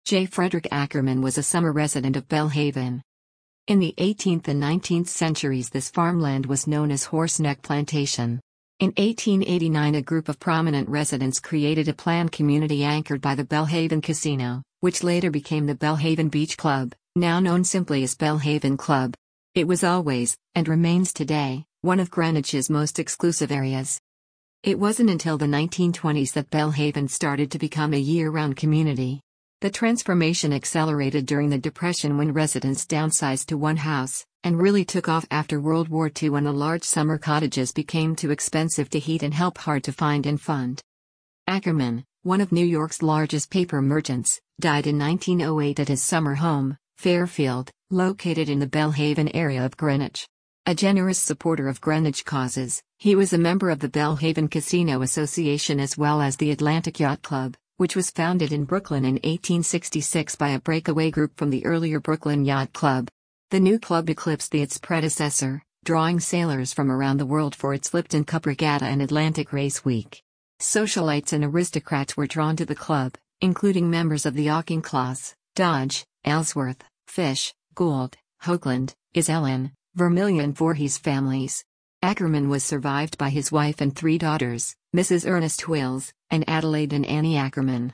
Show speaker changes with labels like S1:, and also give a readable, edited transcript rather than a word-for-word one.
S1: J. Frederick Ackerman was a summer resident of Belhaven. In the 18th and 19th centuries, this farmland was known as Horseneck Plantation. In 1889, a group of prominent residents created a planned community anchored by the Belhaven Casino, which later became the Belhaven Beach Club, now known simply as Belhaven Club. It was always, and remains today, one of Greenwich's most exclusive areas. It wasn't until the 1920s that Belhaven started to become a year-round community. The transformation accelerated during the Depression when residents downsized to one house, and really took off after World War II when the large summer cottages became too expensive to heat and hard to find and fund. Ackerman, one of New York's largest paper merchants, died in 1908 at his summer home, Fairfield, located in the Belhaven area of Greenwich. A generous supporter of Greenwich causes, he was a member of the Belhaven Casino Association as well as the Atlantic Yacht Club, which was founded in Brooklyn in 1866 by a breakaway group from the earlier Brooklyn Yacht Club. The new club eclipsed its predecessor, drawing sailors from around the world for its Lipton Cup Regatta and Atlantic Race Week. Socialites and aristocrats were drawn to the club, including members of the Auchincloss, Dodge, Ellsworth, Fish, Gould, Hoagland, Isellen, Vermillion and Voorhees families. Ackerman was survived by his wife and three daughters, Mrs. Ernest Wills, and Adelaide and Annie Ackerman.